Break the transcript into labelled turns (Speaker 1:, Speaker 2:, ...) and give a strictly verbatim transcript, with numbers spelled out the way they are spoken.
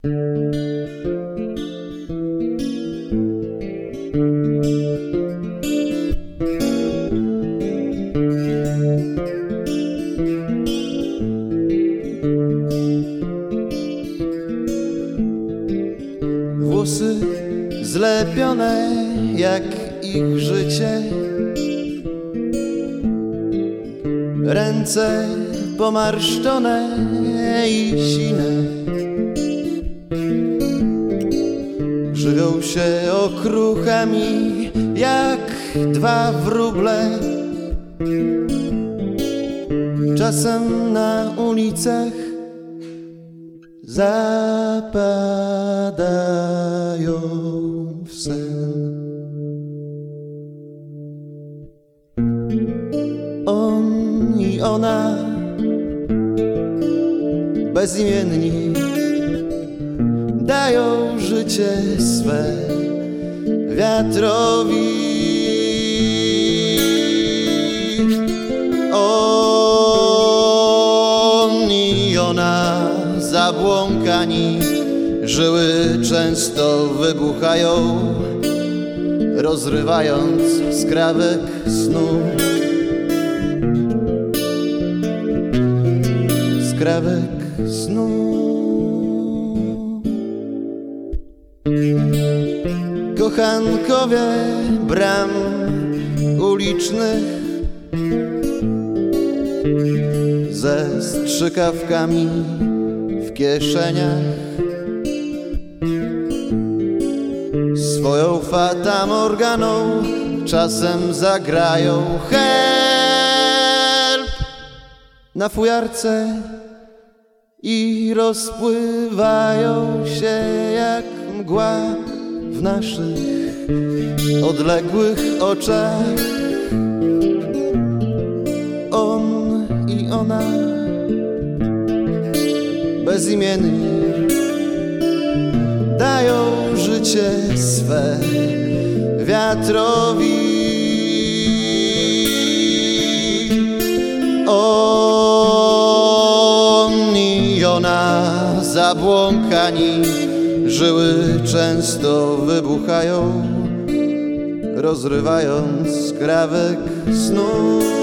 Speaker 1: Włosy zlepione jak ich życie, ręce pomarszczone i sine, żywią się okruchami jak dwa wróble. Czasem na ulicach zapadają w sen. On i ona, bezimienni, dają życie swe wiatrowi. On i ona, zabłąkani, żyły często wybuchają, rozrywając skrawek snu. Skrawek snu. Kochankowie bram ulicznych ze strzykawkami w kieszeniach swoją fatamorganą czasem zagrają help na fujarce i rozpływają się jak mgła w naszych odległych oczach. On i ona, bezimienni, dają życie swe wiatrowi. On i ona, zabłąkani, żyły często wybuchają, rozrywając skrawek snu.